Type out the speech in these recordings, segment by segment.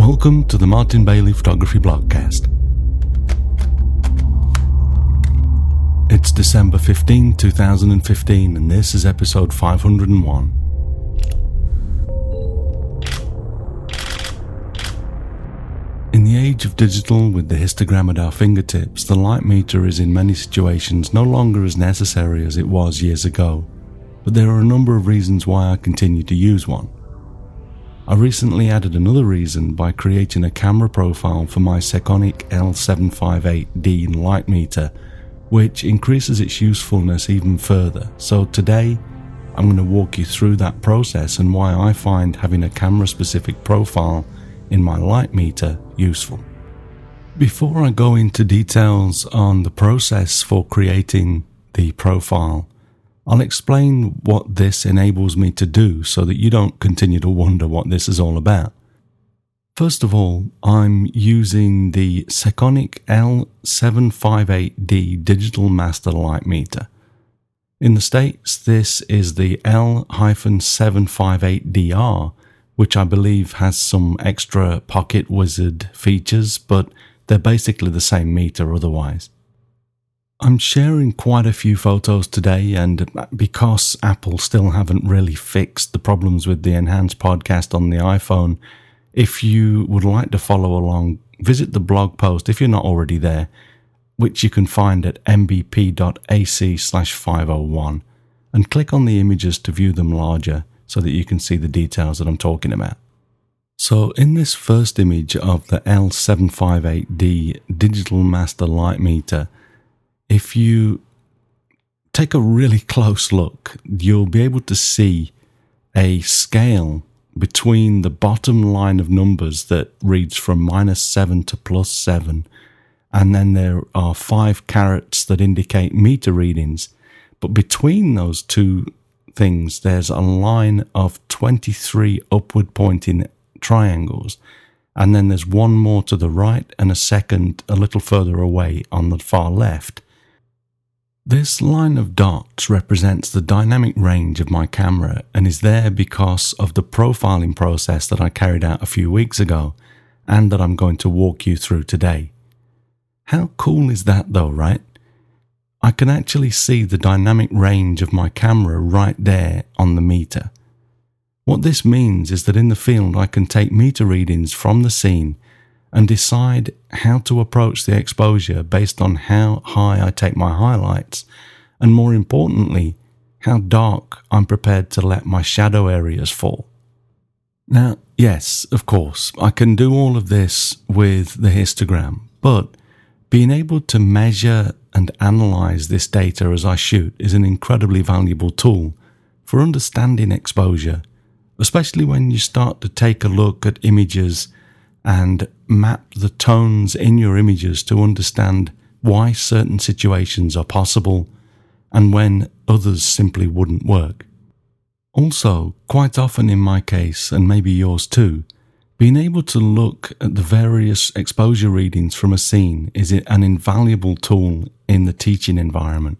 Welcome to the Martin Bailey Photography Blogcast. It's December 15, 2015, and this is episode 501. In the age of digital, with the histogram at our fingertips, the light meter is in many situations no longer as necessary as it was years ago, but there are a number of reasons why I continue to use one. I recently added another reason by creating a camera profile for my Sekonic L758D light meter, which increases its usefulness even further. So today, I'm going to walk you through that process and why I find having a camera-specific profile in my light meter useful. Before I go into details on the process for creating the profile, I'll explain what this enables me to do so that you don't continue to wonder what this is all about. First of all, I'm using the Sekonic L758D Digital Master Light Meter. In the States, this is the L-758DR, which I believe has some extra pocket wizard features, but they're basically the same meter otherwise. I'm sharing quite a few photos today, and because Apple still haven't really fixed the problems with the enhanced podcast on the iPhone, if you would like to follow along, visit the blog post if you're not already there, which you can find at mbp.ac/501, and click on the images to view them larger so that you can see the details that I'm talking about. So in this first image of the L758D Digital Master Light Meter, if you take a really close look, you'll be able to see a scale between the bottom line of numbers that reads from -7 to +7, and then there are 5 carets that indicate meter readings. But between those two things, there's a line of 23 upward pointing triangles, and then there's one more to the right and a second a little further away on the far left. This line of dots represents the dynamic range of my camera and is there because of the profiling process that I carried out a few weeks ago and that I'm going to walk you through today. How cool is that though, right? I can actually see the dynamic range of my camera right there on the meter. What this means is that in the field I can take meter readings from the scene and decide how to approach the exposure based on how high I take my highlights, and more importantly, how dark I'm prepared to let my shadow areas fall. Now, yes, of course, I can do all of this with the histogram, but being able to measure and analyze this data as I shoot is an incredibly valuable tool for understanding exposure, especially when you start to take a look at images and map the tones in your images to understand why certain situations are possible and when others simply wouldn't work. Also, quite often in my case, and maybe yours too, being able to look at the various exposure readings from a scene is an invaluable tool in the teaching environment.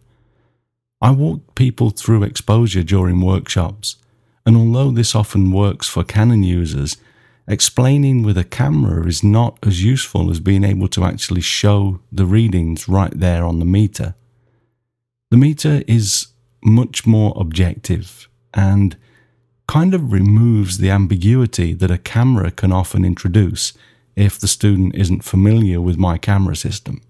I walk people through exposure during workshops, and although this often works for Canon users, explaining with a camera is not as useful as being able to actually show the readings right there on the meter. The meter is much more objective and kind of removes the ambiguity that a camera can often introduce if the student isn't familiar with my camera system.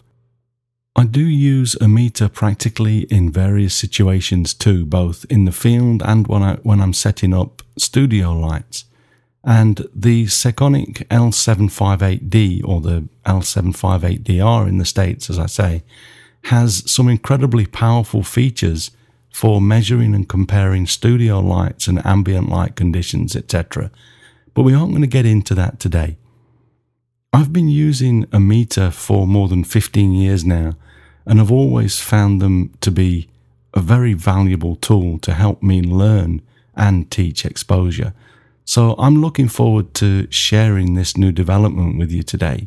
I do use a meter practically in various situations too, both in the field and when I'm setting up studio lights. And the Sekonic L758D, or the L758DR in the States, as I say, has some incredibly powerful features for measuring and comparing studio lights and ambient light conditions, etc. But we aren't going to get into that today. I've been using a meter for more than 15 years now, and I've always found them to be a very valuable tool to help me learn and teach exposure. So I'm looking forward to sharing this new development with you today.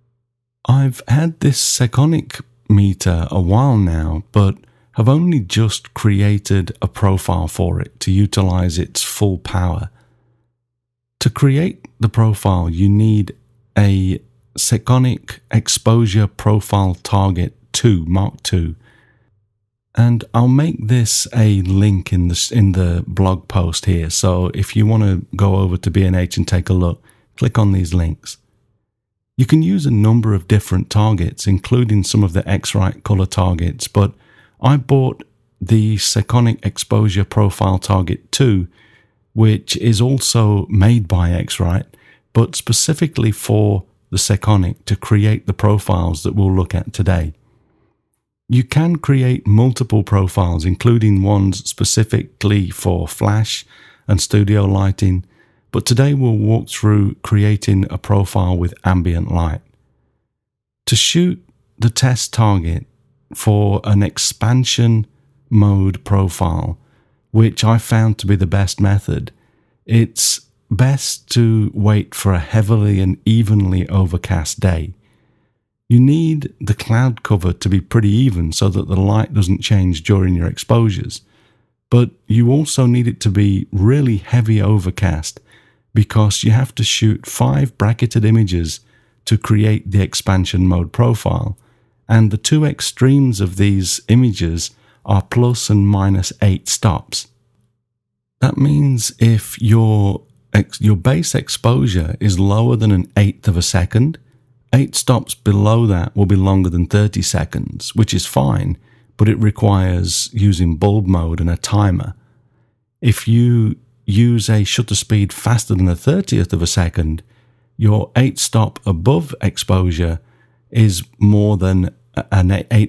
I've had this Sekonic meter a while now, but have only just created a profile for it to utilize its full power. To create the profile, you need a Sekonic Exposure Profile Target 2 Mark II, and I'll make this a link in the blog post here, so if you want to go over to B&H and take a look, click on these links. You can use a number of different targets, including some of the X-Rite color targets, but I bought the Sekonic Exposure Profile Target 2, which is also made by X-Rite, but specifically for the Sekonic to create the profiles that we'll look at today. You can create multiple profiles, including ones specifically for flash and studio lighting, but today we'll walk through creating a profile with ambient light. To shoot the test target for an expansion mode profile, which I found to be the best method, it's best to wait for a heavily and evenly overcast day. You need the cloud cover to be pretty even so that the light doesn't change during your exposures, but you also need it to be really heavy overcast because you have to shoot 5 bracketed images to create the expansion mode profile, and the two extremes of these images are plus and minus 8 stops. That means if your base exposure is lower than 1/8 of a second, 8 stops below that will be longer than 30 seconds, which is fine, but it requires using bulb mode and a timer. If you use a shutter speed faster than 1/30th of a second, your 8 stop above exposure is more than an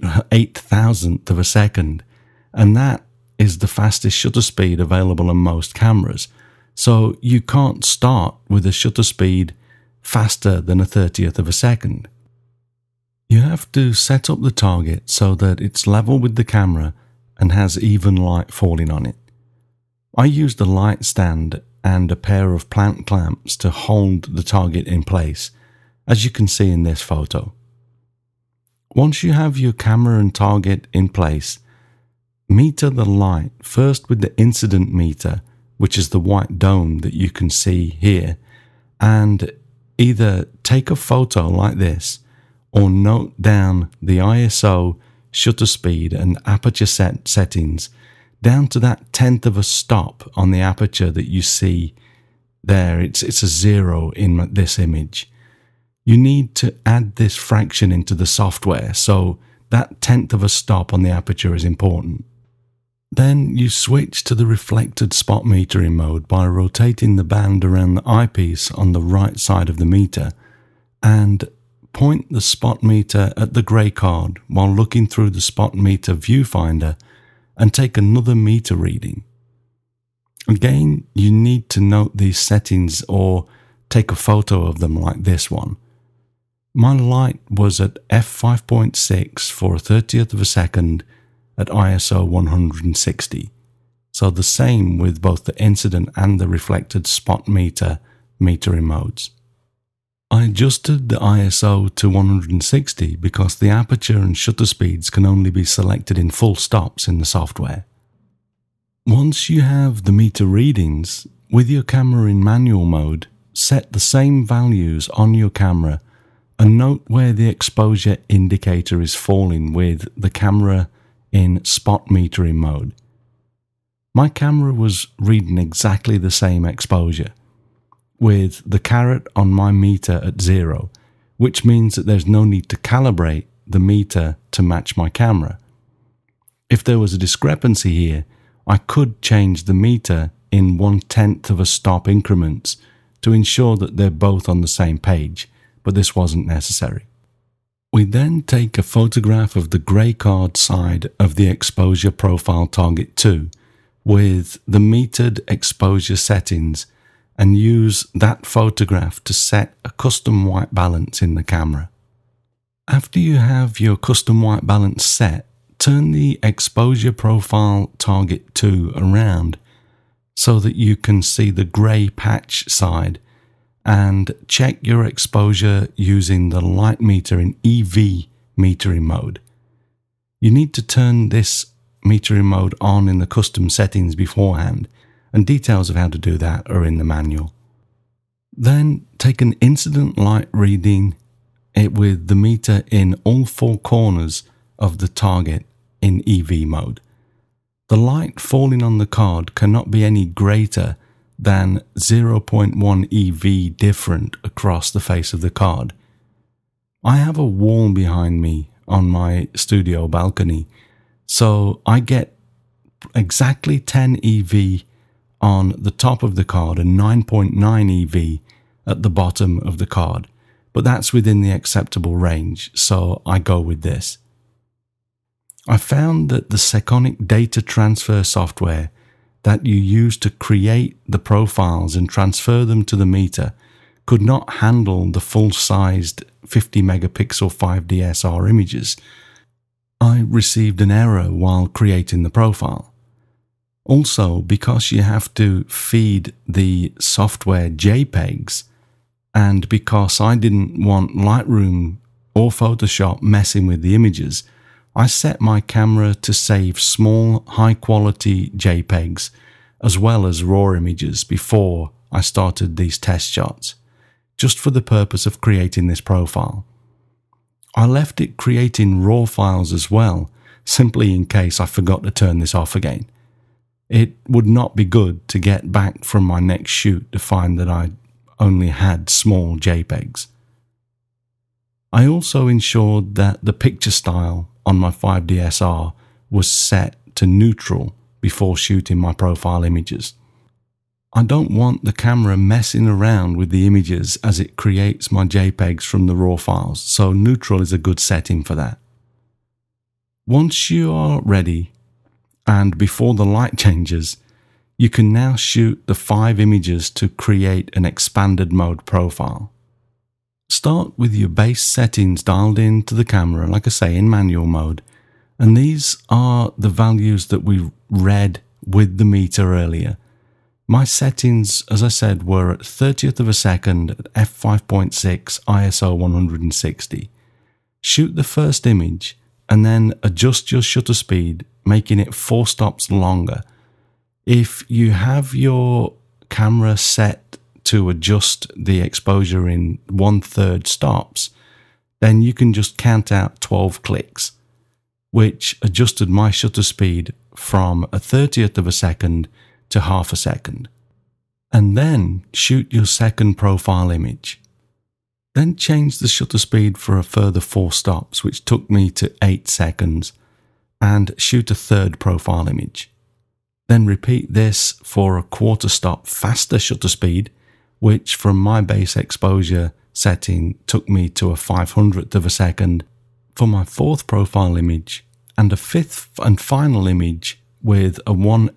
8,000th of a second, and that is the fastest shutter speed available on most cameras. So you can't start with a shutter speed faster than 1/30th of a second. You have to set up the target so that it's level with the camera and has even light falling on it. I used a light stand and a pair of plant clamps to hold the target in place, as you can see in this photo. Once you have your camera and target in place, meter the light first with the incident meter, which is the white dome that you can see here, and either take a photo like this or note down the ISO, shutter speed and aperture settings down to that 1/10 of a stop on the aperture that you see there. It's a 0 in this image. You need to add this fraction into the software, so that 1/10 of a stop on the aperture is important. Then you switch to the reflected spot metering mode by rotating the band around the eyepiece on the right side of the meter and point the spot meter at the grey card while looking through the spot meter viewfinder and take another meter reading. Again, you need to note these settings or take a photo of them like this one. My light was at f5.6 for 1/30th of a second at ISO 160, so the same with both the incident and the reflected spot meter metering modes. I adjusted the ISO to 160 because the aperture and shutter speeds can only be selected in full stops in the software. Once you have the meter readings, with your camera in manual mode, set the same values on your camera and note where the exposure indicator is falling with the camera in spot metering mode. My camera was reading exactly the same exposure, with the caret on my meter at 0, which means that there's no need to calibrate the meter to match my camera. If there was a discrepancy here, I could change the meter in 1/10 of a stop increments to ensure that they're both on the same page, but this wasn't necessary. We then take a photograph of the grey card side of the exposure profile target 2 with the metered exposure settings and use that photograph to set a custom white balance in the camera. After you have your custom white balance set, turn the exposure profile target 2 around so that you can see the grey patch side and check your exposure using the light meter in EV metering mode. You need to turn this metering mode on in the custom settings beforehand, and details of how to do that are in the manual. Then take an incident light reading it with the meter in all four corners of the target in EV mode. The light falling on the card cannot be any greater than 0.1 EV different across the face of the card. I have a wall behind me on my studio balcony, so I get exactly 10 EV on the top of the card and 9.9 EV at the bottom of the card, but that's within the acceptable range, so I go with this. I found that the Sekonic data transfer software that you use to create the profiles and transfer them to the meter could not handle the full-sized 50 megapixel 5DSR images. I received an error while creating the profile. Also, because you have to feed the software JPEGs, and because I didn't want Lightroom or Photoshop messing with the images, I set my camera to save small, high-quality JPEGs as well as RAW images before I started these test shots, just for the purpose of creating this profile. I left it creating RAW files as well, simply in case I forgot to turn this off again. It would not be good to get back from my next shoot to find that I only had small JPEGs. I also ensured that the picture style on my 5DSR was set to neutral before shooting my profile images. I don't want the camera messing around with the images as it creates my JPEGs from the RAW files, so neutral is a good setting for that. Once you are ready, and before the light changes, you can now shoot the 5 images to create an expanded mode profile. Start with your base settings dialed into the camera, like I say, in manual mode, and these are the values that we read with the meter earlier. My settings, as I said, were at 30th of a second at f5.6 ISO 160. Shoot the first image and then adjust your shutter speed, making it 4 stops longer. If you have your camera set to adjust the exposure in 1/3 stops, then you can just count out 12 clicks, which adjusted my shutter speed from a 30th of a second to half a second. And then shoot your second profile image. Then change the shutter speed for a further 4 stops, which took me to 8 seconds, and shoot a third profile image. Then repeat this for a 1/4 stop faster shutter speed, which from my base exposure setting took me to a 500th of a second for my 4th profile image, and a 5th and final image with a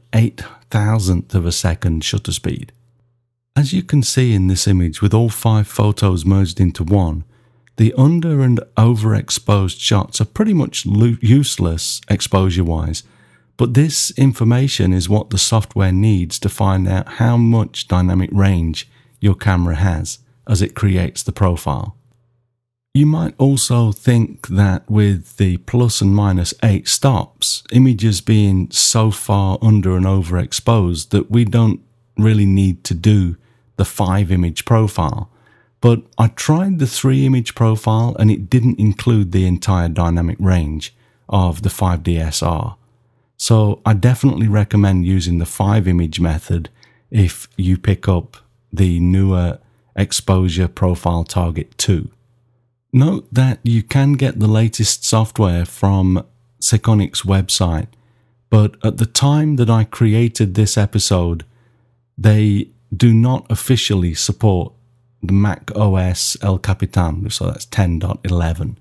1/8000th of a second shutter speed. As you can see in this image, with all 5 photos merged into one, the under and overexposed shots are pretty much useless exposure-wise, but this information is what the software needs to find out how much dynamic range your camera has as it creates the profile. You might also think that with the plus and minus 8 stops, images being so far under and overexposed that we don't really need to do the 5 image profile. But I tried the 3 image profile and it didn't include the entire dynamic range of the 5DSR. So I definitely recommend using the 5 image method if you pick up the newer Exposure Profile Target 2. Note that you can get the latest software from Sekonic's website, but at the time that I created this episode, they do not officially support the Mac OS El Capitan, so that's 10.11.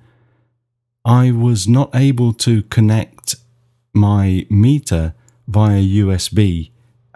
I was not able to connect my meter via USB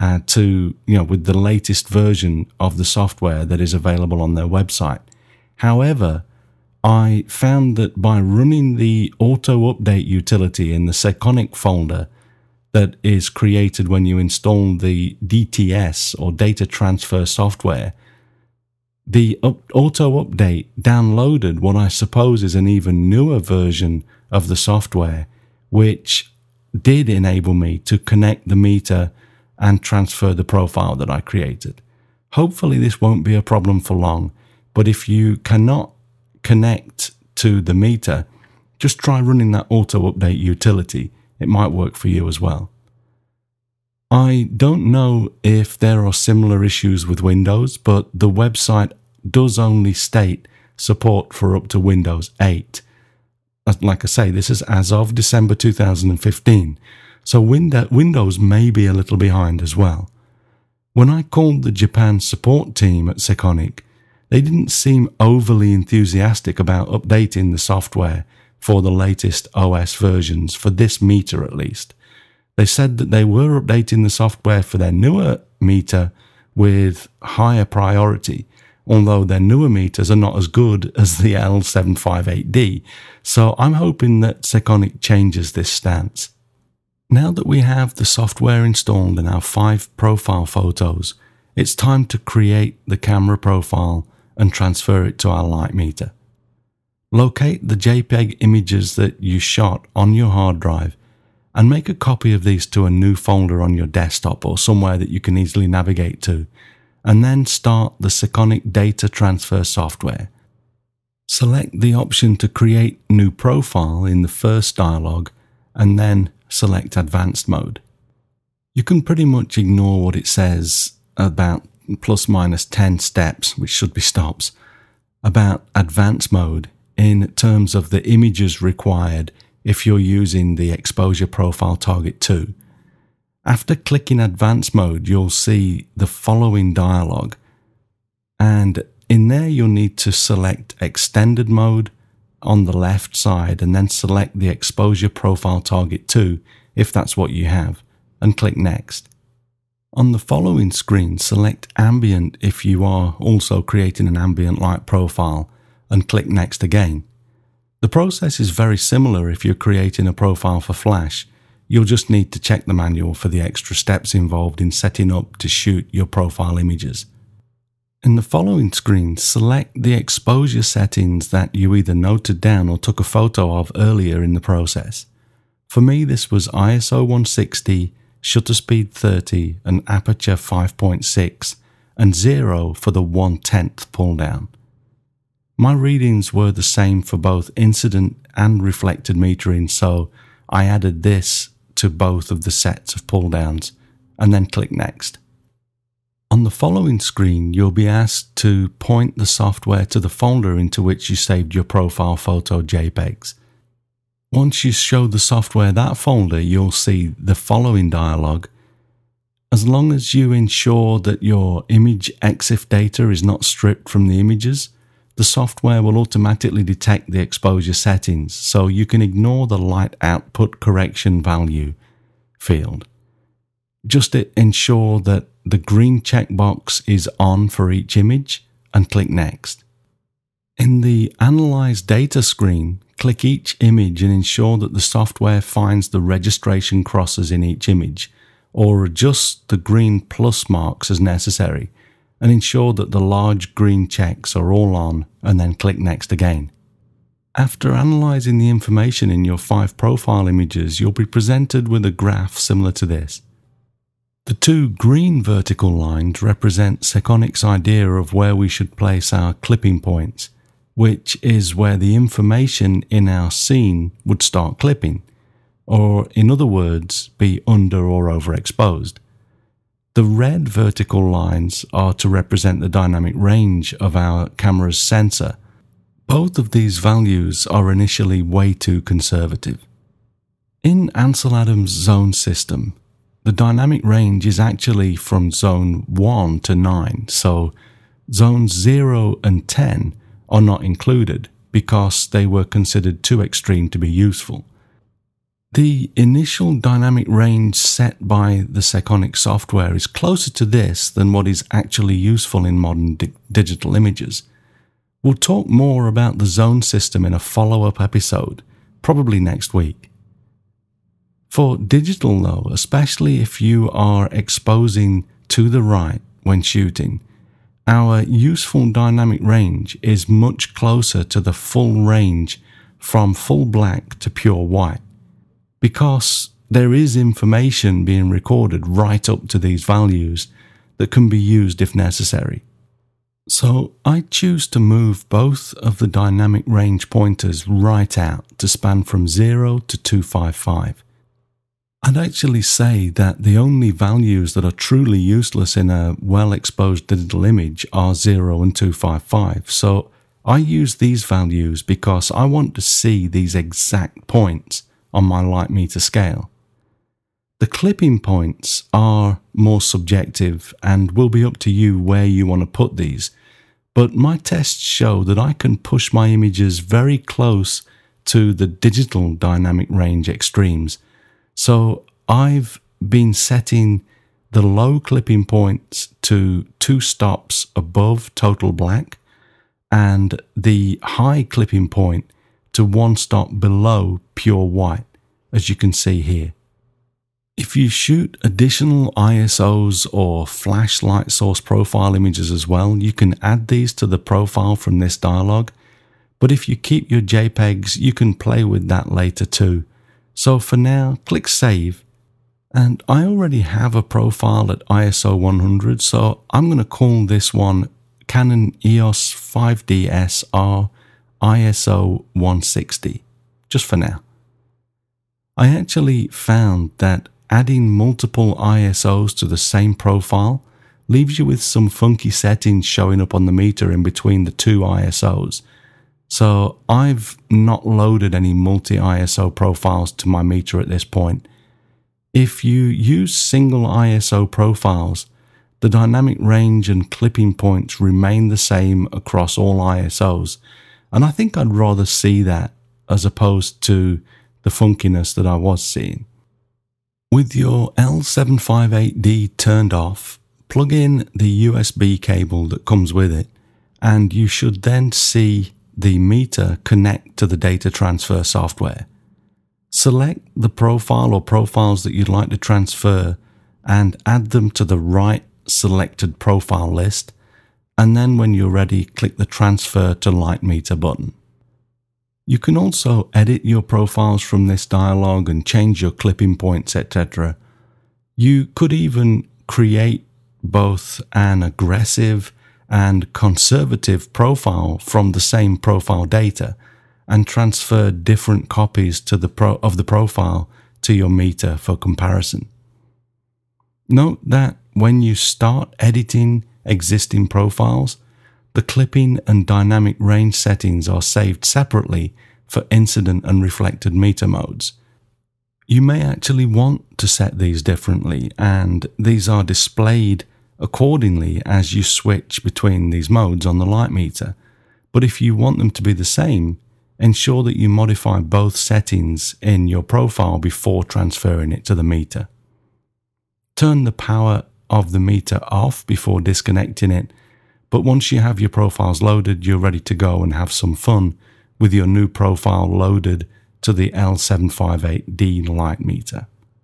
with the latest version of the software that is available on their website. However, I found that by running the auto update utility in the Sekonic folder that is created when you install the DTS or data transfer software, the auto update downloaded what I suppose is an even newer version of the software, which did enable me to connect the meter and transfer the profile that I created. Hopefully this won't be a problem for long, But if you cannot connect to the meter, just try running that auto update utility. It might work for you as well. I don't know if there are similar issues with Windows, but the website does only state support for up to Windows 8. Like I say, this is as of December 2015, so Windows may be a little behind as well. When I called the Japan support team at Sekonic, they didn't seem overly enthusiastic about updating the software for the latest OS versions, for this meter at least. They said that they were updating the software for their newer meter with higher priority, although their newer meters are not as good as the L758D, so I'm hoping that Sekonic changes this stance. Now that we have the software installed in our 5 profile photos, it's time to create the camera profile and transfer it to our light meter. Locate the JPEG images that you shot on your hard drive and make a copy of these to a new folder on your desktop or somewhere that you can easily navigate to, and then start the Sekonic data transfer software. Select the option to create new profile in the first dialog and then select advanced mode. You can pretty much ignore what it says about plus minus 10 steps, which should be stops, about advanced mode in terms of the images required if you're using the exposure profile target 2. After clicking advanced mode, you'll see the following dialog, and in there you'll need to select extended mode on the left side and then select the exposure profile target 2 if that's what you have, and click next. On the following screen, select ambient if you are also creating an ambient light profile, and click next again. The process is very similar if you're creating a profile for Flash. You'll just need to check the manual for the extra steps involved in setting up to shoot your profile images. In the following screen, select the exposure settings that you either noted down or took a photo of earlier in the process. For me, this was ISO 160, shutter speed 30, and aperture 5.6, and 0 for the 1/10 pull down. My readings were the same for both incident and reflected metering, so I added this to both of the sets of pull downs, and then click next. On the following screen, you'll be asked to point the software to the folder into which you saved your profile photo JPEGs. Once you show the software that folder, you'll see the following dialog. As long as you ensure that your image EXIF data is not stripped from the images, the software will automatically detect the exposure settings, so you can ignore the light output correction value field. Just ensure that the green checkbox is on for each image and click next. In the Analyze Data screen, click each image and ensure that the software finds the registration crosses in each image, or adjust the green plus marks as necessary, and ensure that the large green checks are all on, and then click next again. After analysing the information in your 5 profile images, you'll be presented with a graph similar to this. The 2 green vertical lines represent Sekonic's idea of where we should place our clipping points, which is where the information in our scene would start clipping, or in other words, be under or overexposed. The red vertical lines are to represent the dynamic range of our camera's sensor. Both of these values are initially way too conservative. In Ansel Adams' zone system, the dynamic range is actually from zone 1 to 9, so zones 0 and 10 are not included because they were considered too extreme to be useful. The initial dynamic range set by the Sekonic software is closer to this than what is actually useful in modern digital images. We'll talk more about the zone system in a follow-up episode, probably next week. For digital though, especially if you are exposing to the right when shooting, our useful dynamic range is much closer to the full range from full black to pure white, because there is information being recorded right up to these values that can be used if necessary. So I choose to move both of the dynamic range pointers right out to span from 0 to 255. I'd actually say that the only values that are truly useless in a well-exposed digital image are 0 and 255. So I use these values because I want to see these exact points on my light meter scale. The clipping points are more subjective and will be up to you where you want to put these, but my tests show that I can push my images very close to the digital dynamic range extremes. So I've been setting the low clipping points to 2 stops above total black and the high clipping point to 1 stop below pure white, as you can see here. If you shoot additional ISOs or flash light source profile images as well, you can add these to the profile from this dialog. But if you keep your JPEGs, you can play with that later too. So for now, click Save. And I already have a profile at ISO 100, so I'm going to call this one Canon EOS 5DS R ISO 160, just for now. I actually found that adding multiple ISOs to the same profile leaves you with some funky settings showing up on the meter in between the 2 ISOs. So I've not loaded any multi-ISO profiles to my meter at this point. If you use single ISO profiles, the dynamic range and clipping points remain the same across all ISOs, and I think I'd rather see that as opposed to the funkiness that I was seeing. With your L758D turned off, plug in the USB cable that comes with it, and you should then see the meter connect to the data transfer software. Select the profile or profiles that you'd like to transfer and add them to the right selected profile list, and then when you're ready, click the Transfer to Light Meter button. You can also edit your profiles from this dialog and change your clipping points, etc. You could even create both an aggressive and conservative profile from the same profile data and transfer different copies to of the profile to your meter for comparison. Note that when you start editing existing profiles, the clipping and dynamic range settings are saved separately for incident and reflected meter modes. You may actually want to set these differently, and these are displayed accordingly as you switch between these modes on the light meter. But if you want them to be the same, ensure that you modify both settings in your profile before transferring it to the meter. Turn the power of the meter off before disconnecting it, but once you have your profiles loaded, you're ready to go and have some fun with your new profile loaded to the L758D light meter.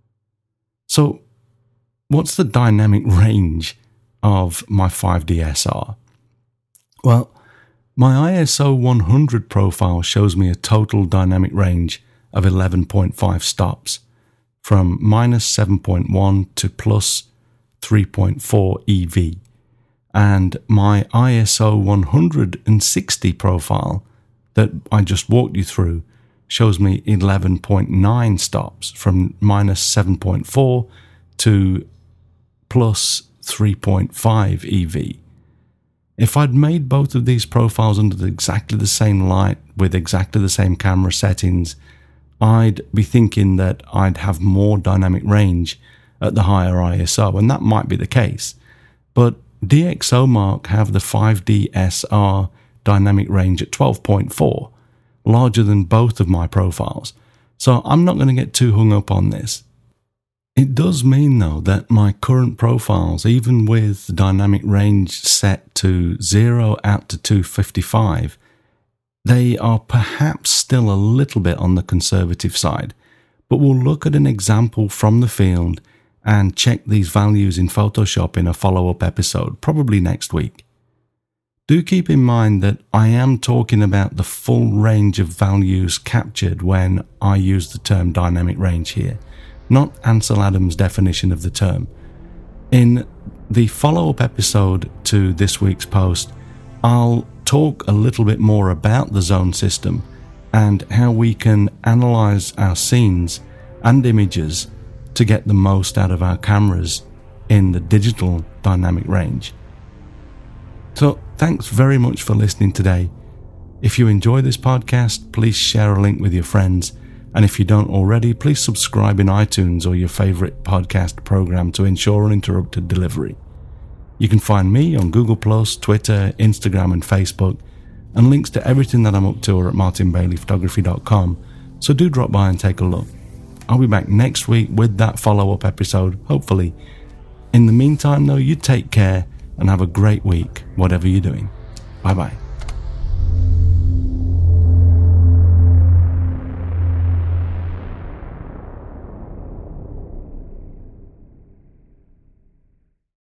So, what's the dynamic range of my 5DSR? Well, my ISO 100 profile shows me a total dynamic range of 11.5 stops, from minus 7.1 to plus 3.4 EV, and my ISO 160 profile that I just walked you through shows me 11.9 stops, from minus 7.4 to plus 3.5 EV. If I'd made both of these profiles under exactly the same light with exactly the same camera settings, I'd be thinking that I'd have more dynamic range at the higher ISO, and that might be the case. But DxOMark have the 5DSR dynamic range at 12.4, larger than both of my profiles, so I'm not going to get too hung up on this. It does mean though that my current profiles, even with the dynamic range set to 0 out to 255, they are perhaps still a little bit on the conservative side, but we'll look at an example from the field and check these values in Photoshop in a follow-up episode, probably next week. Do keep in mind that I am talking about the full range of values captured when I use the term dynamic range here, not Ansel Adams' definition of the term. In the follow-up episode to this week's post, I'll talk a little bit more about the zone system and how we can analyze our scenes and images to get the most out of our cameras in the digital dynamic range. So thanks very much for listening today. If you enjoy this podcast, please share a link with your friends. And if you don't already, please subscribe in iTunes or your favorite podcast program to ensure uninterrupted delivery. You can find me on Google+, Twitter, Instagram and Facebook, and links to everything that I'm up to are at martinbaileyphotography.com, so do drop by and take a look. I'll be back next week with that follow-up episode, hopefully. In the meantime though, you take care and have a great week, whatever you're doing. Bye bye.